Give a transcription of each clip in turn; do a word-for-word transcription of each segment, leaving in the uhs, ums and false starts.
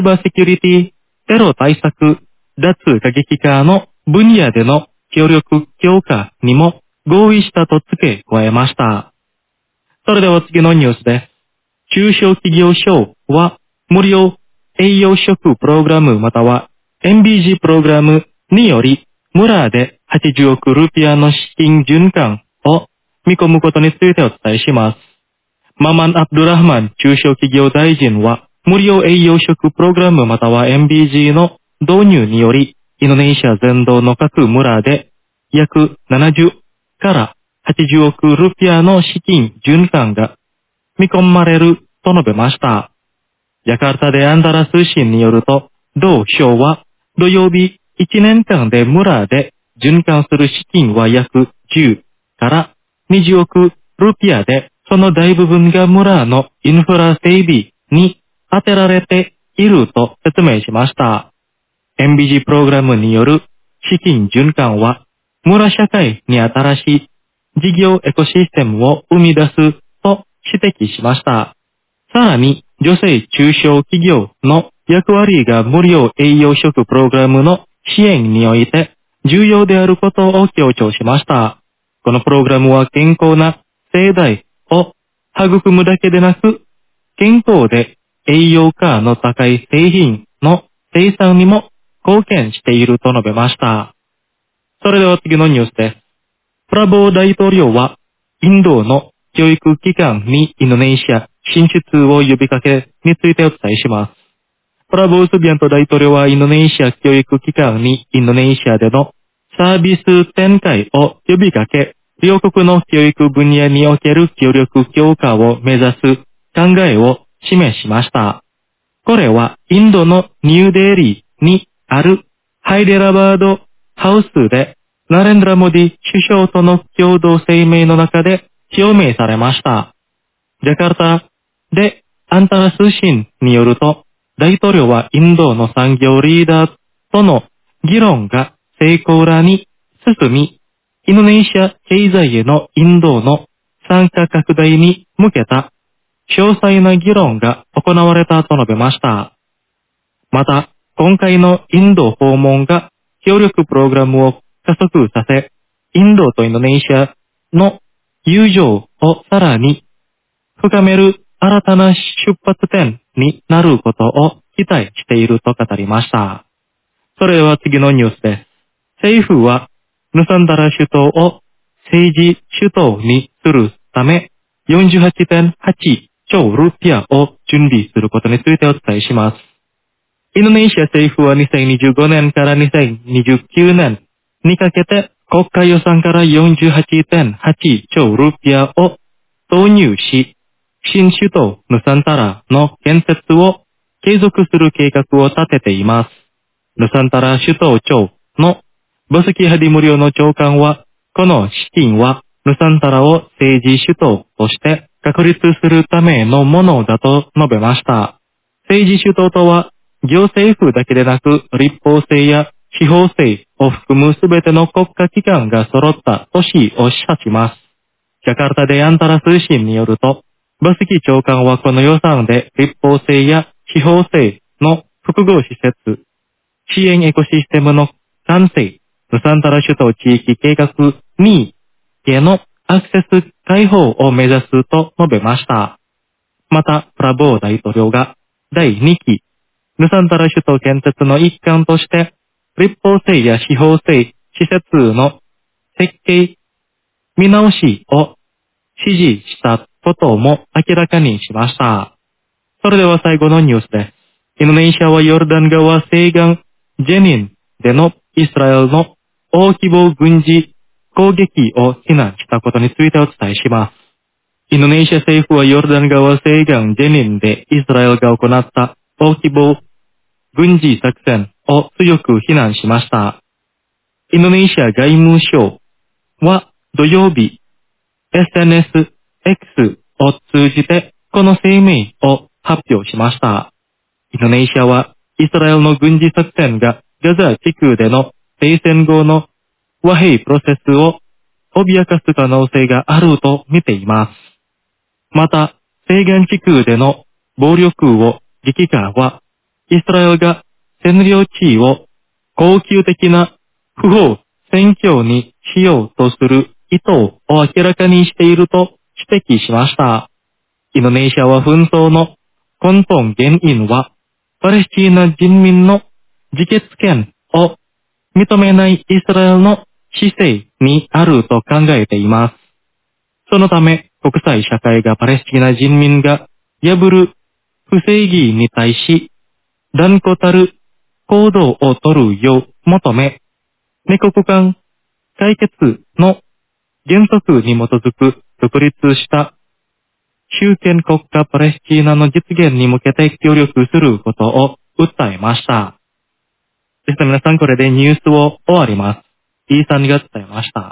バーセキュリティ、テロ対策、脱過激化の分野での協力強化にも合意したと付け加えました。それでは次のニュースです。中小企業省は無料栄養食プログラムまたは エムビージー プログラムにより村ではちじゅうおくルピアの資金循環を見込むことについてお伝えします。ママン・アブドゥラハマン中小企業大臣は無料栄養食プログラムまたは エムビージー の導入によりインドネシア全土の各村で約ななじゅうからはちじゅうおくルピアの資金循環が見込まれると述べました。ジャカルタでアンダラ通信によると、同省は土曜日いちねんかんで村で循環する資金は約じゅうからにじゅうおくルピアで、その大部分が村のインフラ整備に当てられていると説明しました。エムビージー プログラムによる資金循環は、村社会に新しい事業エコシステムを生み出すと指摘しました。さらに、女性中小企業の役割が無料栄養食プログラムの支援において重要であることを強調しました。このプログラムは健康な世代を育むだけでなく、健康で栄養価の高い製品の生産にも貢献していると述べました。それでは次のニュースです。プラボー大統領はインドの教育機関にインドネシア進出を呼びかけについてお伝えします。プラボー・スビアント大統領はインドネシア教育機関にインドネシアでのサービス展開を呼びかけ、両国の教育分野における協力強化を目指す考えを示しました。これはインドのニューデリーにあるハイデラバードハウスでナレンドラモディ首相との共同声明の中で表明されました。ジャカルタでアンタラ通信によると、大統領はインドの産業リーダーとの議論が成功らに進み、インドネシア経済へのインドの参加拡大に向けた詳細な議論が行われたと述べました。また、今回のインド訪問が協力プログラムを加速させ、インドとインドネシアの友情をさらに深める新たな出発点になることを期待していると語りました。それでは次のニュースです。政府はヌサンダラ首都を政治首都にするため よんじゅうはちてんはちちょうルピアを準備することについてお伝えします。インドネシア政府はにせんにじゅうごねんからにせんにじゅうきゅうねんにかけて国家予算から よんじゅうはちてんはちちょうルピアを投入し、新首都ヌサンタラの建設を継続する計画を立てています。ヌサンタラ首都庁のボスキハディ無料の長官は、この資金はヌサンタラを政治首都として確立するためのものだと述べました。政治首都とは、行政府だけでなく立法制や司法制を含むすべての国家機関が揃った都市を指します。ジャカルタでアンタラ通信によると、バスキ長官はこの予算で立法制や司法制の複合施設、支援エコシステムの完成、ヌサンタラ首都地域計画にへのアクセス開放を目指すと述べました。また、プラボー大統領がだいにき、ヌサンタラ首都建設の一環として、立法制や司法制施設の設計、見直しを指示したことも明らかにしました。それでは最後のニュースです。インドネシアはヨルダン川西岸ジェニンでのイスラエルの大規模軍事攻撃を非難したことについてお伝えします。インドネシア政府はヨルダン川西岸ジェニンでイスラエルが行った大規模軍事作戦を強く非難しました。インドネシア外務省は土曜日、エスエヌエス X を通じてこの声明を発表しました。インドネシアはイスラエルの軍事作戦がガザ地区での停戦後の和平プロセスを脅かす可能性があると見ています。また、西岸地区での暴力を激化はイスラエルが占領地を恒久的な不法占拠にしようとする意図を明らかにしていると指摘しました。インドネシアは紛争の根本原因はパレスチナ人民の自決権を認めないイスラエルの姿勢にあると考えています。そのため国際社会がパレスチナ人民が破る不正義に対し断固たる行動を取るよう求め、二国間解決の原則に基づく独立した主権国家パレスチナの実現に向けて協力することを訴えました。そして皆さん、これでニュースを終わります。イーさんが伝えました。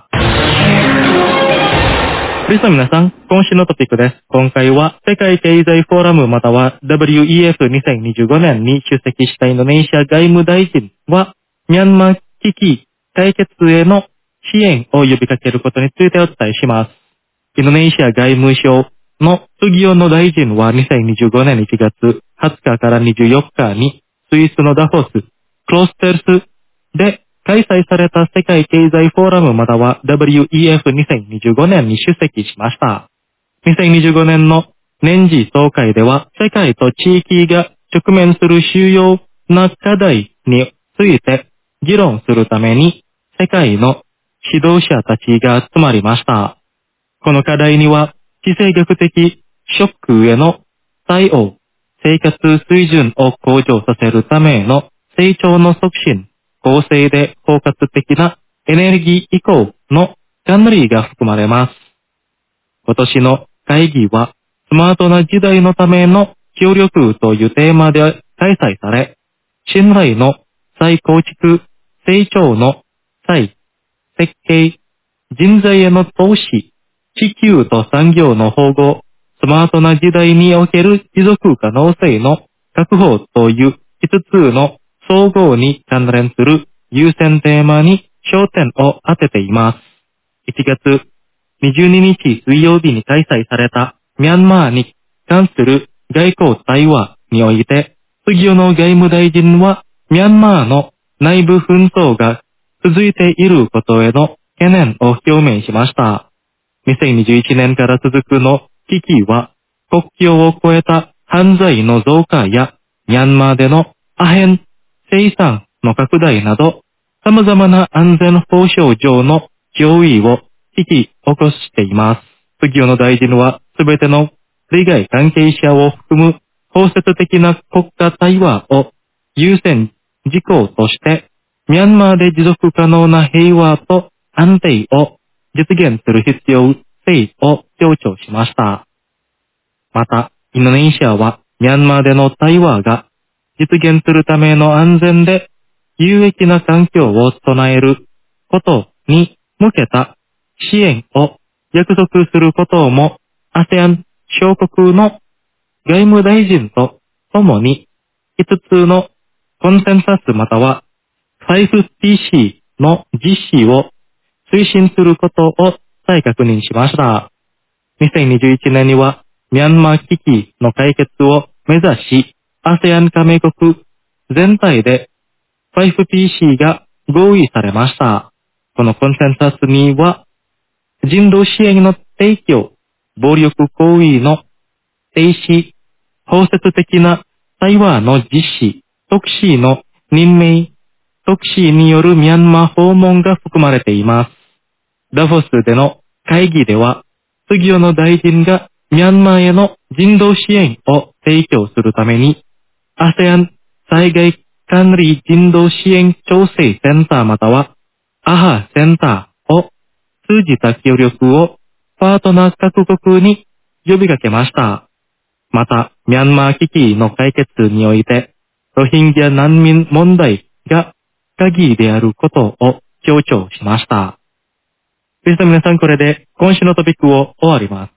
それでは皆さん、今週のトピックです。今回は世界経済フォーラムまたは ダブリューイーエフにせんにじゅうごねんに出席したインドネシア外務大臣は、ミャンマー危機解決への支援を呼びかけることについてお伝えします。インドネシア外務省の次男の大臣はにせんにじゅうごねんいちがつはつかからにじゅうよっかにスイスのダボス、クロステルスで開催された世界経済フォーラムまたは ダブリューイーエフにせんにじゅうごねんに出席しました。にせんにじゅうごねんの年次総会では世界と地域が直面する主要な課題について議論するために世界の指導者たちが集まりました。この課題には地政学的ショックへの対応、生活水準を向上させるための成長の促進、公正で包括的なエネルギー移行の管理が含まれます。今年の会議はスマートな時代のための協力というテーマで開催され、信頼の再構築、成長の再設計、人材への投資、地球と産業の保護、スマートな時代における持続可能性の確保といういつつの総合に関連する優先テーマに焦点を当てています。いちがつにじゅうににち水曜日に開催されたミャンマーに関する外交対話において、次の外務大臣はミャンマーの内部紛争が続いていることへの懸念を表明しました。にせんにじゅういちねんから続くの危機は、国境を越えた犯罪の増加や、ミャンマーでのアヘン生産の拡大など、様々な安全保障上の脅威を引き起こしています。次の大臣は、すべての利害関係者を含む包摂的な国家対話を優先事項として、ミャンマーで持続可能な平和と安定を実現する必要性を強調しました。また、インドネシアはミャンマーでの対話が実現するための安全で有益な環境を備えることに向けた支援を約束することも アセアン 諸国の外務大臣と共にいつつのコンセンサスまたは ファイブティーシー の実施を推進することを再確認しました。にせんにじゅういちねんにはミャンマー危機の解決を目指し、アセアン 加盟国全体で ファイブティーシー が合意されました。このコンセンサスには、人道支援の提供、暴力行為の停止、包摂的な対話の実施、特使の任命、特使によるミャンマー訪問が含まれています。ダボスでの会議では、次の大臣がミャンマーへの人道支援を提供するために、アセアン 災害管理人道支援調整センターまたはアハセンターを通じた協力をパートナー各国に呼びかけました。また、ミャンマー危機の解決において、ロヒンギャ難民問題が鍵であることを強調しました。それでは皆さん、これで今週のトピックを終わります。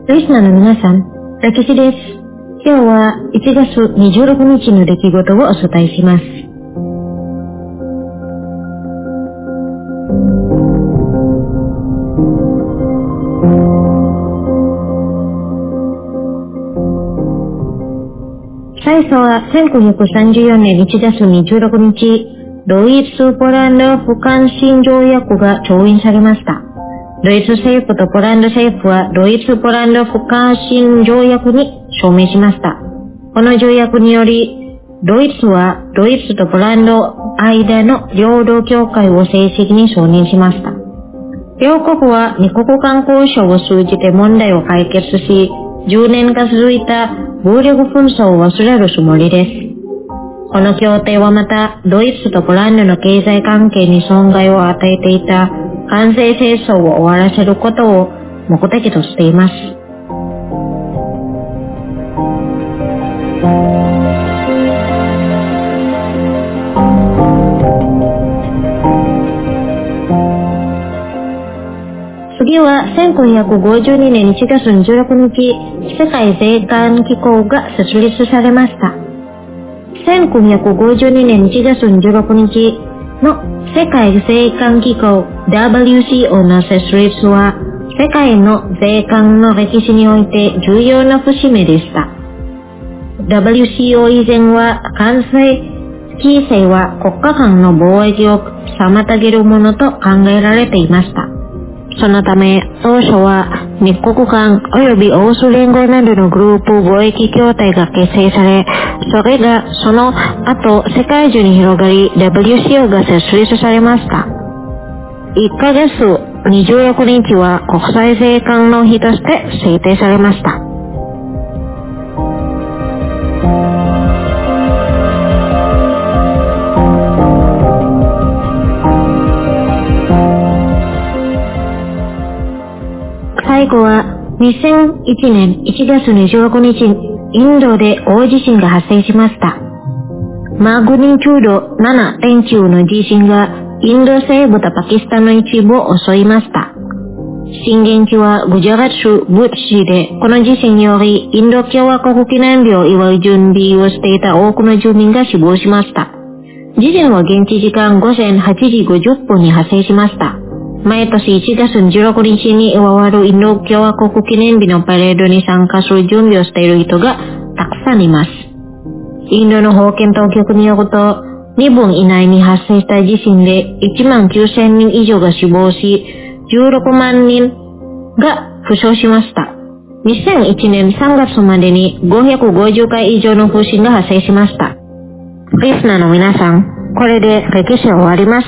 リスナーの皆さん、歴史です。今日はいちがつにじゅうろくにちの出来事をお伝えします。最初はせんきゅうひゃくさんじゅうよねんいちがつにじゅうろくにち、ドイツ・ポランド不干侵条約が調印されました。ドイツ政府とポランド政府はドイツ・ポランド不干侵条約に署名しました。この条約により、ドイツはドイツとポランド間の領土境界を正式に承認しました。両国は二国間交渉を通じて問題を解決し、じゅうねんかん続いた暴力紛争を忘れるつもりです。この協定はまた、ドイツとポランドの経済関係に損害を与えていた関税戦争を終わらせることを目的としています。次はせんきゅうひゃくごじゅうにねんいちがつにじゅうろくにち、世界税関機構が設立されました。せんきゅうひゃくごじゅうにねんいちがつにじゅうろくにちの世界税関機構 ダブリューシーオー の設立は、世界の税関の歴史において重要な節目でした。ダブリューシーオー 以前は関税規制は国家間の貿易を妨げるものと考えられていました。そのため、当初は二国間及び欧州連合などのグループ貿易協定が結成され、それがその後世界中に広がり ダブリューシーオー が設立されました。いっかげつにじゅうろくにちは国際税関の日として制定されました。最後はにせんいちねんいちがつにじゅうろくにち、インドで大地震が発生しました。マグニチュード ななてんきゅう の地震がインド西部とパキスタンの一部を襲いました。震源地はグジャラット州ブッチ市で、この地震によりインド共和国記念日を祝う準備をしていた多くの住民が死亡しました。地震は現地時間ごぜんはちじごじゅっぷんに発生しました。毎年いちがつにじゅうろくにちに祝うインド共和国記念日のパレードに参加する準備をしている人がたくさんいます。インドの保健当局によると、にふん以内に発生した地震でいちまんきゅうせんにん以上が死亡し、じゅうろくまんにんが負傷しました。にせんいちねんさんがつまでにごひゃくごじゅっかい以上の地震が発生しました。リスナーの皆さん、これで歴史は終わります。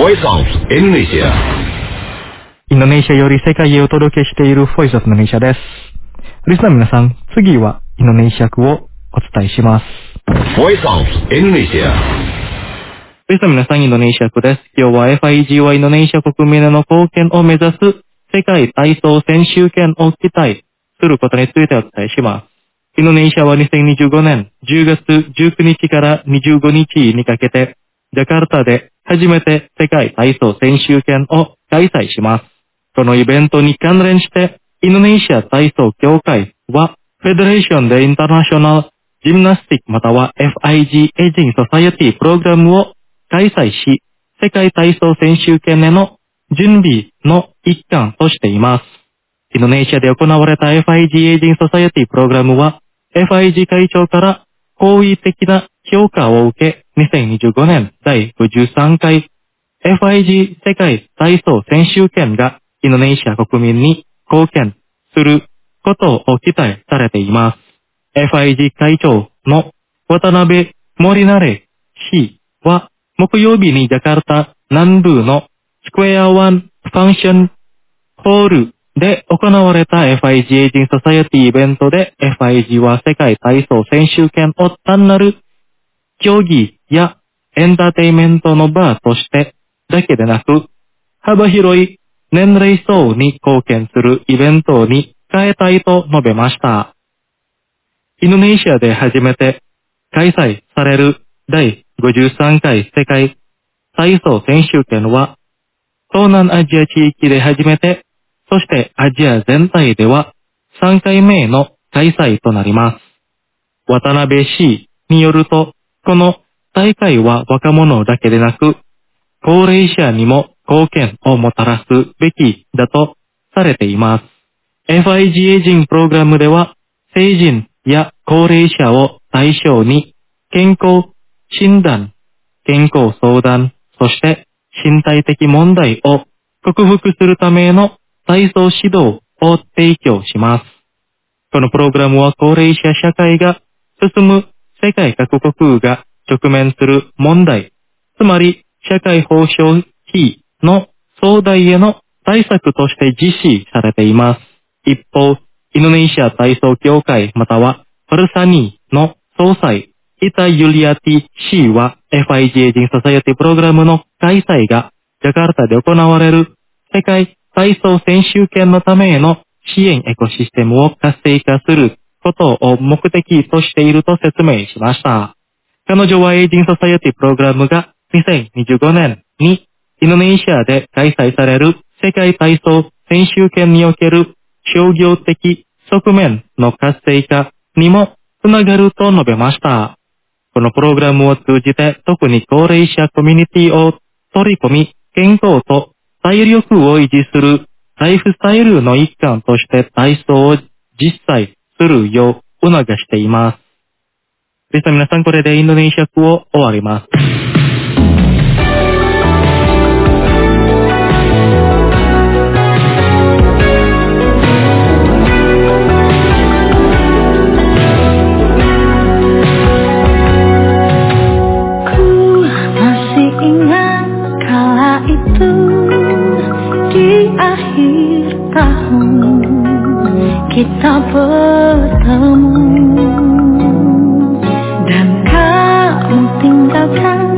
Voice of Indonesia。インドネシアより世界へお届けしている Voice of Indonesia です。リスナーの皆さん、次はインドネシア語をお伝えします。Voice of Indonesia。リスナーの皆さん、インドネシア語です。今日は エフアイジー はインドネシア国民への貢献を目指す世界体操選手権を期待することについてお伝えします。インドネシアはにせんにじゅうごねんじゅうがつじゅうくにちからにじゅうごにちにかけて、ジャカルタで初めて世界体操選手権を開催します。このイベントに関連して、インドネシア体操協会は、フェデレーションでインターナショナルジムナスティックまたは エフアイジー エイジングソサイエティプログラムを開催し、世界体操選手権への準備の一環としています。インドネシアで行われた エフアイジー エイジングソサイエティプログラムは、エフアイジー 会長から好意的な評価を受け、にせんにじゅうごねんだいごじゅうさんかい エフアイジー 世界体操選手権がインドネシア国民に貢献することを期待されています。エフアイジー 会長の渡辺森成氏は木曜日にジャカルタ南部のスクエアワンファンクションホールで行われた エフアイジー エイジングソサイエティイベントで エフアイジー は世界体操選手権を単なる競技やエンターテインメントの場としてだけでなく幅広い年齢層に貢献するイベントに変えたいと述べました。インドネシアで初めて開催されるだいごじゅうさんかい世界体操選手権は東南アジア地域で初めて、そしてアジア全体ではさんかいめの開催となります。渡辺氏によると、この大会は若者だけでなく、高齢者にも貢献をもたらすべきだとされています。エフアイジー エイジングプログラムでは、成人や高齢者を対象に健康診断、健康相談、そして身体的問題を克服するための体操指導を提供します。このプログラムは高齢者社会が進む世界各国が直面する問題、つまり社会保障費の増大への対策として実施されています。一方、インドネシア体操協会またはパルサニーの総裁、イタ・ユリアティ氏は エフアイジー エイジングソサイエティプログラムの開催がジャカルタで行われる世界体操選手権のためへの支援エコシステムを活性化することを目的としていると説明しました。彼女はエイジングソサイエティプログラムがにせんにじゅうごねんにインドネシアで開催される世界体操選手権における商業的側面の活性化にもつながると述べました。このプログラムを通じて特に高齢者コミュニティを取り込み、健康と体力を維持するライフスタイルの一環として体操を実際するよう促しています。では皆さん、これでインドネシア語を終わります。 Kita bertemu dan kamu tinggalkan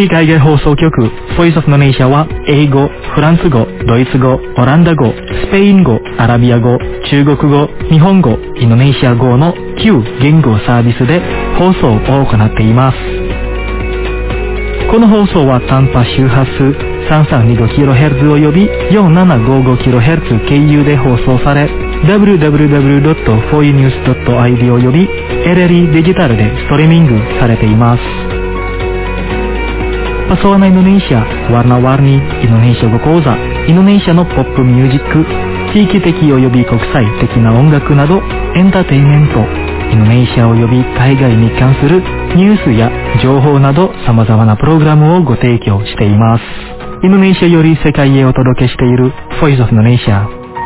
リー海外放送局 Voice of Indonesia は英語、フランス語、ドイツ語、オランダ語、スペイン語、アラビア語、中国語、日本語、インドネシア語のきゅう言語サービスで放送を行っています。この放送は短波周波数 さんさんにごキロヘルツ および よんななごごキロヘルツ 経由で放送され ダブリューダブリューダブリュードットフォーユーニュースドットアイディー および エルエルイー デジタルでストリーミングされています。Pesona Indonesia, warna-warni Indonesia語講座、インドネシアのポップミュージック、地域的及び国際的な音楽などエンターテインメント、インドネシア及び海外に関するニュースや情報など様々なプログラムをご提供しています。インドネシアより世界へお届けしている Voice of Indonesia。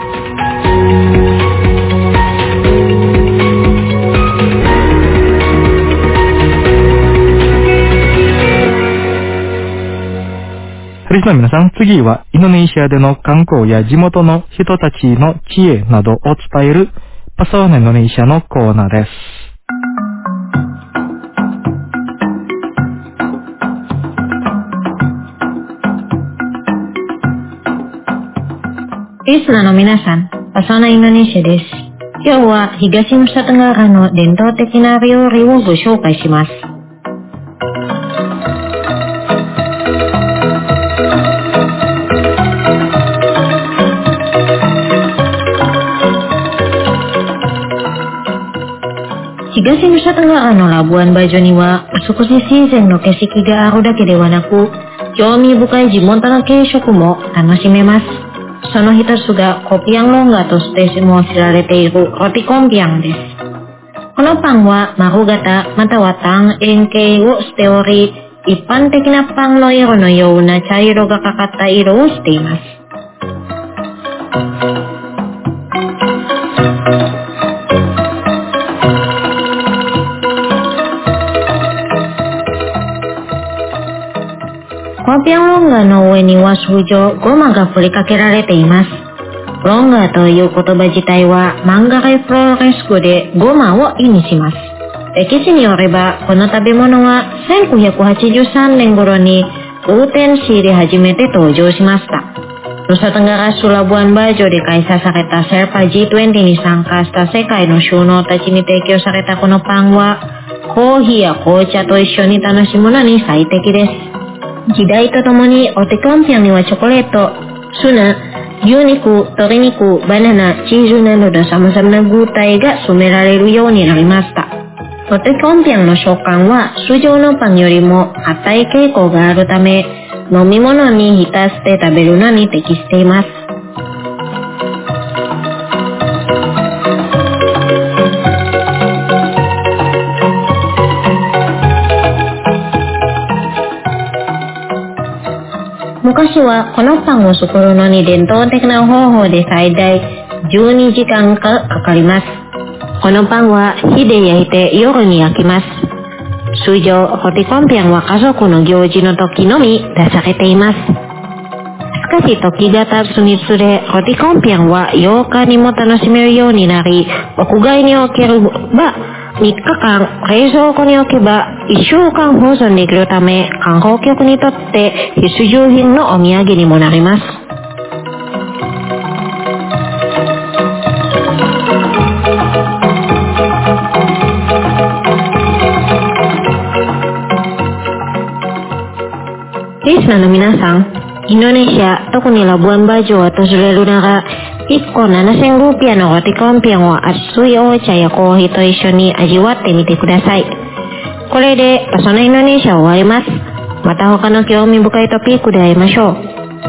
リスナーの皆さん、次はインドネシアでの観光や地元の人たちの知恵などを伝えるパソーナインドネシアのコーナーです。 リスナーの皆さん、パソーナインドネシアです。今日は東の里側の伝統的な料理をご紹介します。東の里側のラブアンバジョには、少しシーズンの景色があるだけではなく、興味深い地元の軽食も楽しめます。その一つがコピアンロンガとしても知られているロティコンピアンです。このパンは丸型または単円形をしており、一般的なパンの色のような茶色がかかった色をしています。コピアンロンガの上には通常ゴマが振りかけられています。ロンガという言葉自体はマンガレフロレス語でゴマを意味します。歴史によればこの食べ物はせんきゅうひゃくはちじゅうさんねん頃にウーテンシーで初めて登場しました。Nusa Tenggara Labuan Bajoで開催されたシェルパ ジートゥエンティー に参加した世界の首脳たちに提供されたこのパンはコーヒーや紅茶と一緒に楽しむのに最適です。時代とともにオテコンピアンにはチョコレート、ツナ、牛肉、鶏肉、バナナ、チーズなどの様々な具体が染められるようになりました。オテコンピアンの食感は通常のパンよりも硬い傾向があるため、飲み物に浸して食べるのに適しています。昔はこのパンを作るのに伝統的な方法で最大じゅうにじかんかかります。このパンは火で焼いて夜に焼きます。通常、ホティコンピアンは家族の行事の時のみ出されています。しかし時が経つにつれ、ホティコンピアンはようかにも楽しめるようになり、屋外に置ければみっかかん冷蔵庫に置けばいっしゅうかん保存できるため、観光客にとって必需品のお土産にもなります。リスナーの皆さん、インドネシア、特にラブアンバジョを訪れるなら、いっこななせんルーピアのロティコンピアンを熱いお茶やコーヒーと一緒に味わってみてください。これでパソナインドネシアを終わります。また他の興味深いトピックで会いましょう。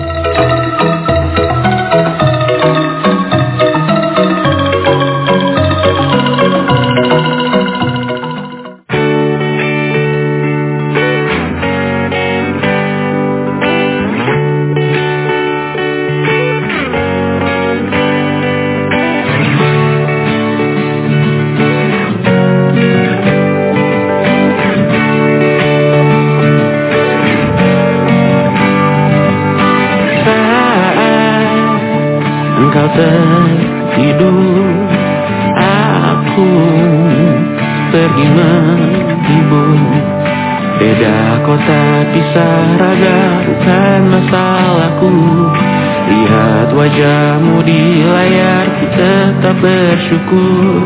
Tertidur, aku pergi menghibur Beda kota, pisah raga, bukan masalahku. Lihat wajahmu di layar, ku tetap bersyukur.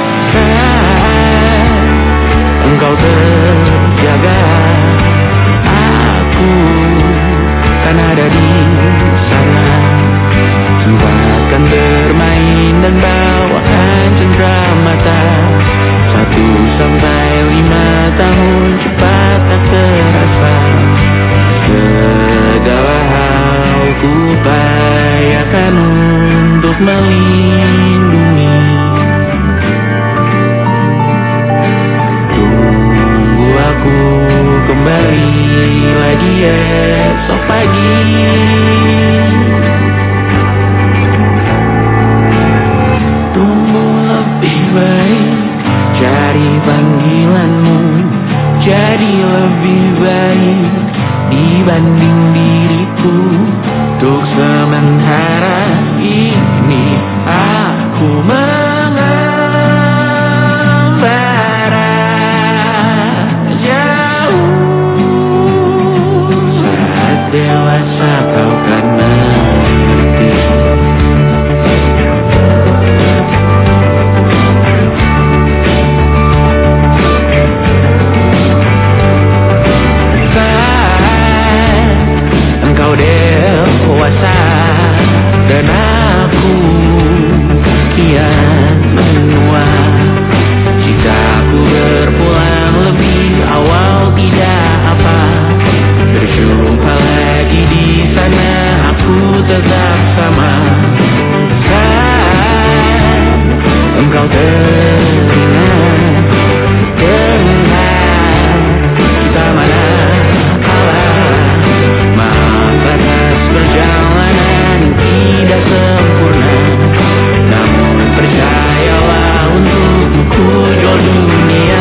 Kan engkau terjaga, aku kan ada di sana. Sempatkan bermain dan bawakan cenderamata. Satu sampai lima tahun cepat tak terasa. Segala hal ku upayakan untuk melindungi. Tunggu aku kembali lagi esok pagi. Tunggu lebih baik, cari panggilanmu jadi lebih baik dibanding diriku. Untuk sementara ini aku mengembara jauh. Saat dewasa kau kan mengerti. Engkau dewasa dan aku kian menua. Jika aku berpulang lebih awal tidak apa. Berjumpa lagi di sana, aku tetap sama. Saat engkau teringat, teringat kita mana perjalanan tidak sempurna, namun percayalah untukmu ku jual dunia.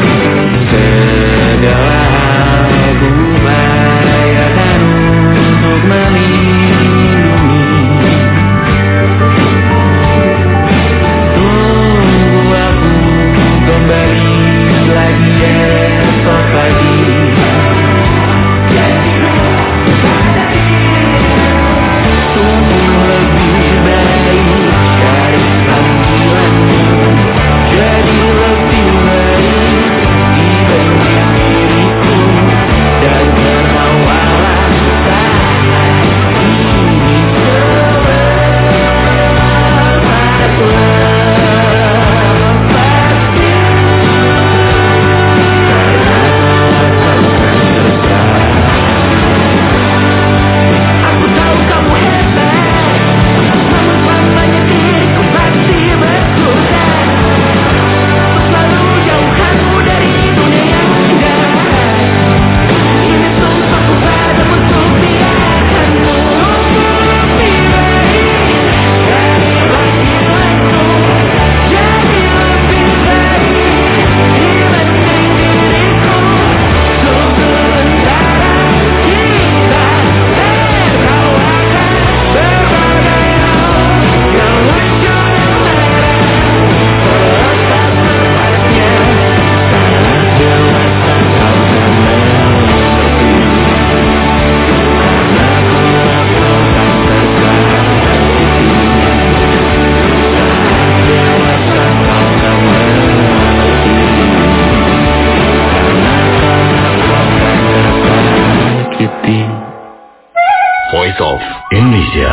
Segala hal ku upayakan untuk melindungi. Tunggu aku kembali lagi esok pagi. Voice of Indonesia.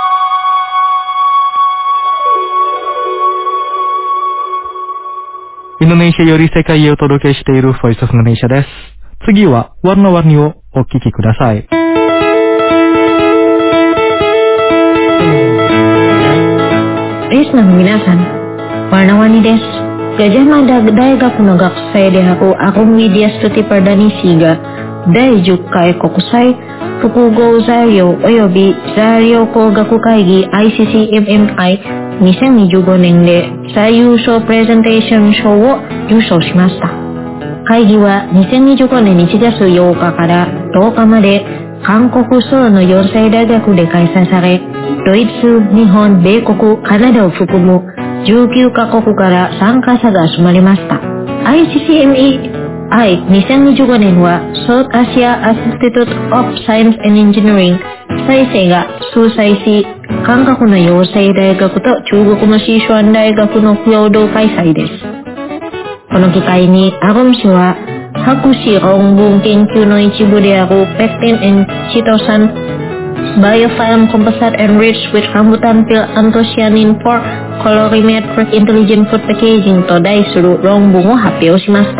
Indonesia より世界へお届けしている Voice of Indonesia です。次はワニワニをお聞きください。 リスナーの皆さん、warna-warni desu. Gajah Mada Daigaku no Gakusai Dehaku Agung Widya Stuti Pardhanisi ga Daijuk Kai Kokusai Fukugo Zario Oyobi Zario Kogaku Kaigi アイシーシーエムエムアイ にせんにじゅうごねんで最優秀プレゼンテーション賞を受賞しました。会議はにせんにじゅうごねんいちがつようかからとおかまで韓国ソウルのよん世大学で開催され、ドイツ、日本、米国、カナダを含むじゅうきゅうカ国から参加者が集まりました。アイシーシーエムイアイにせんにじゅうごねんは South Asia Institute of Science and Engineering サイセイが主催し、韓国の養成大学と中国のシーシュアン大学の共同開催です。この機会にアゴム氏は博士論文研究の一部である Pectin and Chitosan Biofilm Composite enriched with rambutan peel anthocyanin for colorimetric intelligent food packaging と題する論文を発表しました。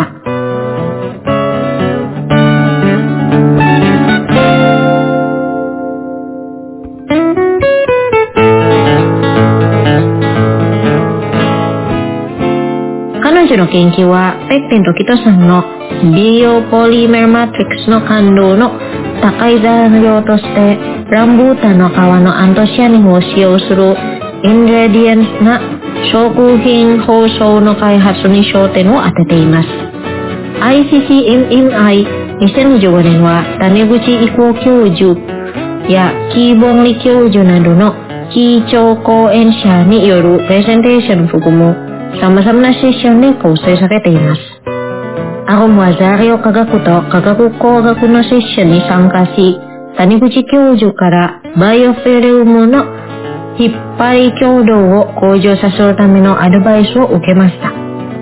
彼女の研究はペクテンとキトサンのビオポリメルマトリックスの感度の高い材料としてランブータンの皮のアントシアニンを使用するイングレディエンスな食品包装の開発に焦点を当てています。 アイシーシーエムアイにせんにじゅうごねんは谷口郁夫教授やキーボンリ教授などの基調講演者によるプレゼンテーションを含む様々なセッションで構成されています。アゴムは材料科学と化学工学のセッションに参加し、谷口教授からバイオフィルムの引っ張り強度を向上させるためのアドバイスを受けました。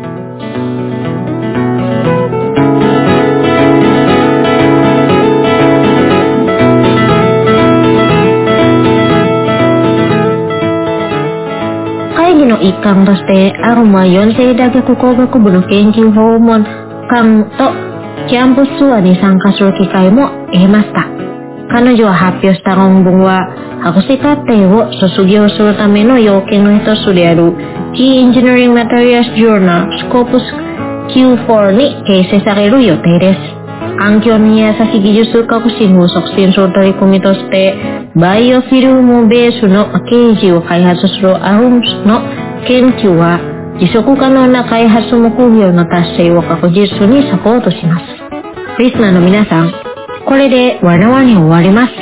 会議の一環として、アゴムは四世大学工学部の研究訪問館とキャンプツアーに参加する機会も得ました。彼女が発表した論文は、博士課程を卒業するための要件の一つである Key Engineering Materials Journal Scopus キューフォー に掲載される予定です。環境に優しい技術革新を促進する取り組みとして、バイオフィルムベースのパッケージを開発するアウムスの研究は、持続可能な開発目標の達成を確実にサポートします。リスナーの皆さん、これでわらわに終わります。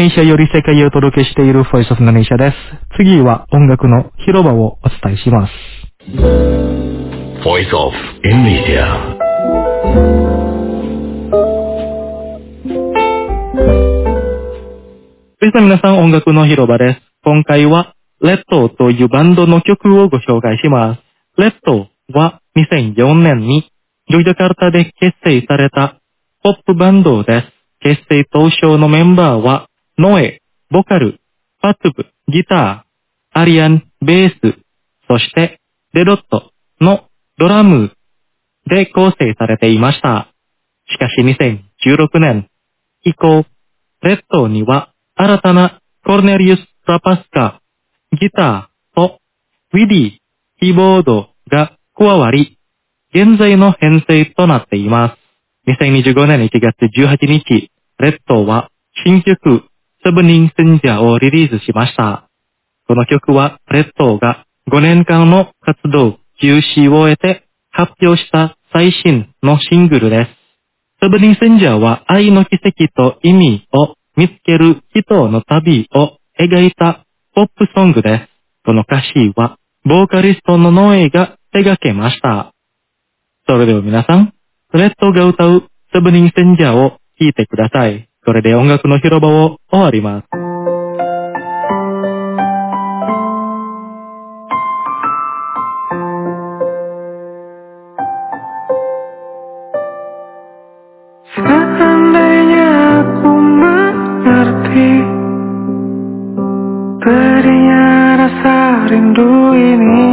Indonesia より世界へお届けしている Voice of Indonesia です。次は音楽の広場をお伝えします。 Voice of Indonesia。 皆さん、音楽の広場です。今回はレッドというバンドの曲をご紹介します。レッドはにせんよねんにヨギャカルタで結成されたポップバンドです。結成当初のメンバーはノエ、ボカル、パトゥブ、ギター、アリアン、ベース、そしてデロットのドラムで構成されていました。しかしにせんじゅうろくねん以降、レッドには新たなコルネリウス・ラパスカ、ギターとウィディ、キーボードが加わり、現在の編成となっています。にせんにじゅうごねんいちがつじゅうはちにち、レッドは新曲セブンインセンジャーをリリースしました。この曲はレッドがごねんかんの活動休止を終えて発表した最新のシングルです。セブンインセンジャーは愛の奇跡と意味を見つける人の旅を描いたポップソングです。この歌詞はボーカリストのノエが手掛けました。それでは皆さん、レッドが歌うセブンインセンジャーを聴いてください。これで音楽の広場を終わります。 Seandainya aku mengerti pedihnya rasa rindu ini,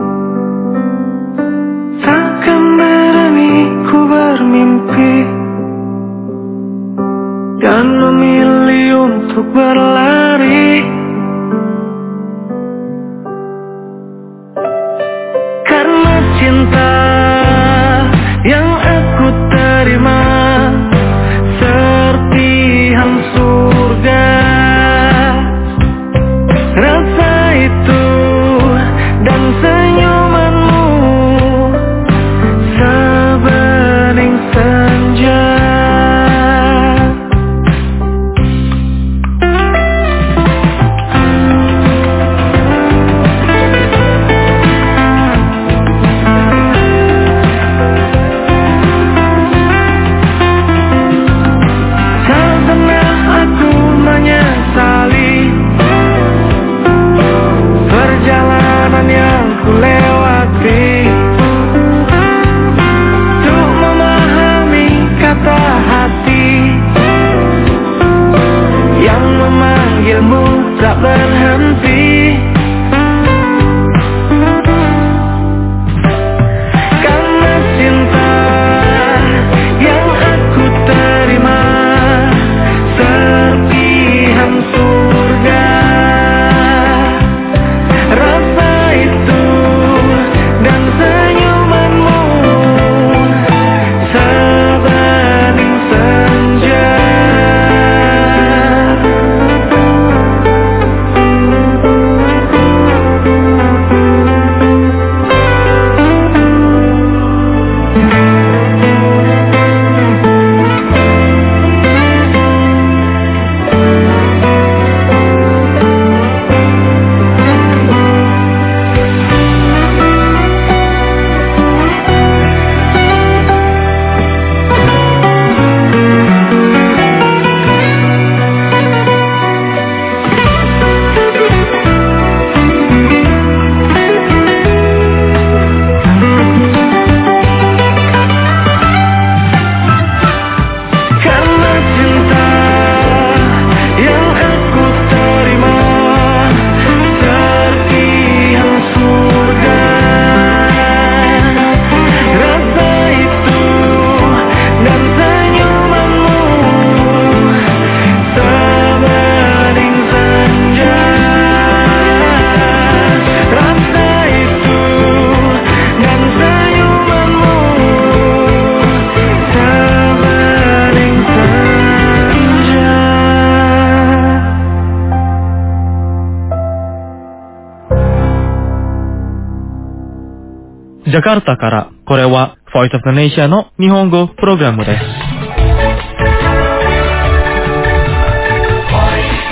takkan berani ku bermimpi dan memilih untuk berlari, karena cinta yang aku terima serpihan surga. Rasa itu dan senyumanmu sebening senja. Tak berhenti, karena cinta yang aku terima serpihan surga. Rasa itu dan senyumanmu sebening senja. ジャカルタから、これは Voice of Indonesia の日本語プログラムです。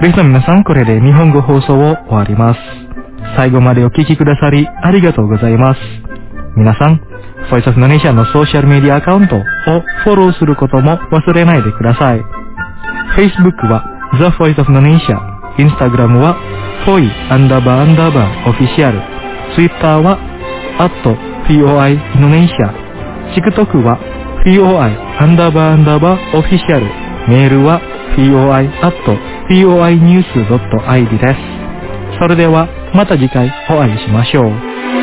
リスナーの皆さん、これで日本語放送を終わります。最後までお聞きくださりありがとうございます。皆さん、Voice of Indonesia のソーシャルメディアアカウントをフォローすることも忘れないでください。Facebook は The Voice of Indonesia、Instagram は Foi アンダーバーアンダーバーオフィシャル、Twitter は at Foi Indonesia、TikTok は Foi アンダーバーアンダーバーオフィシャル、メールは Foi at Foi News ドット アイディー です。それではまた次回お会いしましょう。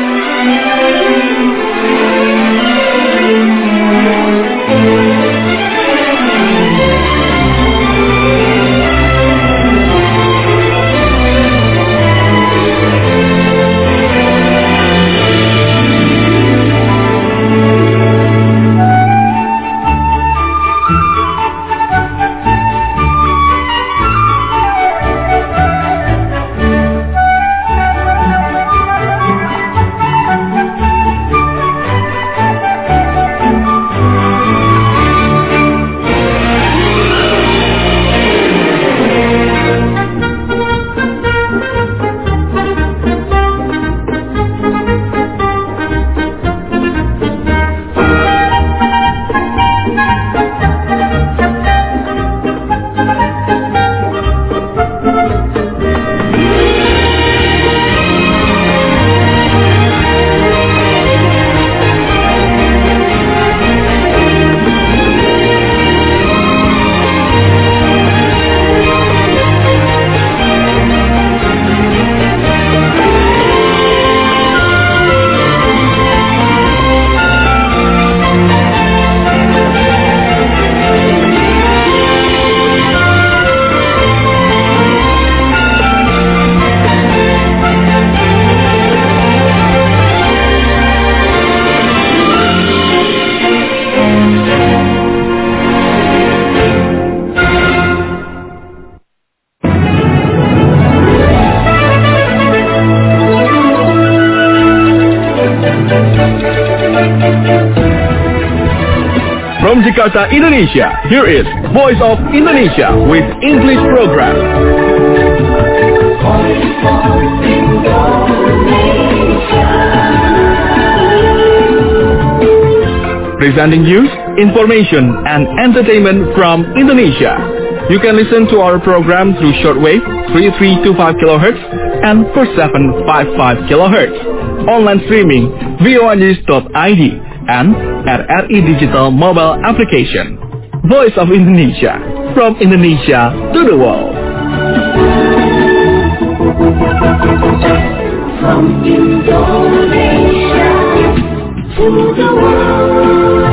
From Jakarta, Indonesia, here is Voice of Indonesia with English program. Presenting you information and entertainment from Indonesia. You can listen to our program through shortwave three three two five kilohertz and four seven five five kilohertz. Online streaming voi news dot I D and R R I Digital Mobile Application. Voice of Indonesia, from Indonesia to the world. From Indonesia to the world.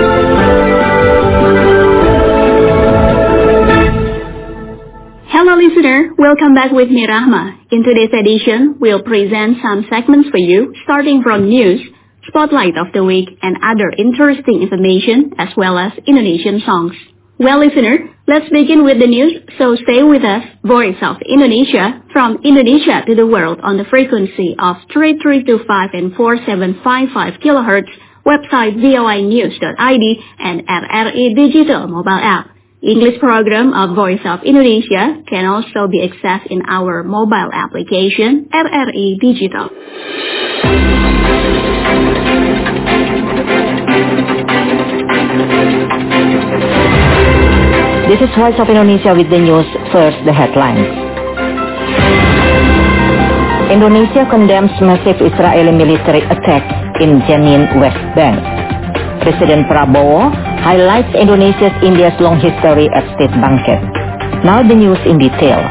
Hello listener, welcome back with me Rahma. In today's edition, we'll present some segments for you, starting from news, spotlight of the week, and other interesting information, as well as Indonesian songs. Well listener, let's begin with the news, so stay with us, Voice of Indonesia, from Indonesia to the world on the frequency of three three two five and four seven five five kilohertz, website voi news dot I D, and R R I Digital Mobile App. English program of Voice of Indonesia can also be accessed in our mobile application, R R I Digital. This is Voice of Indonesia with the news. First, the headlines. Indonesia condemns massive Israeli military attack in Jenin, West Bank. President Prabowo highlights Indonesia's India's long history at state banquet. Now the news in detail.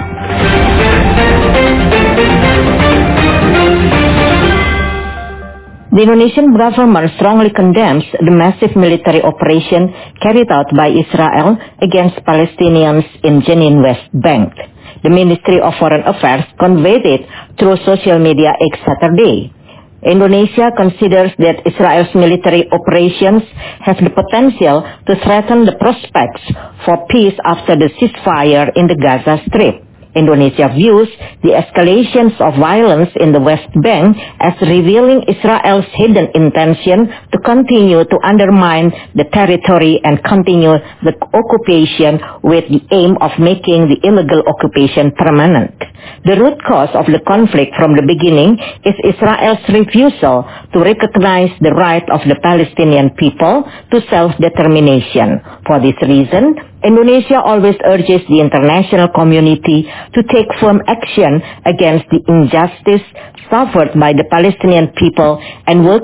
The Indonesian government strongly condemns the massive military operation carried out by Israel against Palestinians in Jenin, West Bank. The Ministry of Foreign Affairs conveyed it through social media X Saturday. Indonesia considers that Israel's military operations have the potential to threaten the prospects for peace after the ceasefire in the Gaza Strip. Indonesia views the escalations of violence in the West Bank as revealing Israel's hidden intention to continue to undermine the territory and continue the occupation with the aim of making the illegal occupation permanent. The root cause of the conflict from the beginning is Israel's refusal to recognize the right of the Palestinian people to self-determination. For this reason, Indonesia always urges the international community to take firm action against the injustice suffered by the Palestinian people and work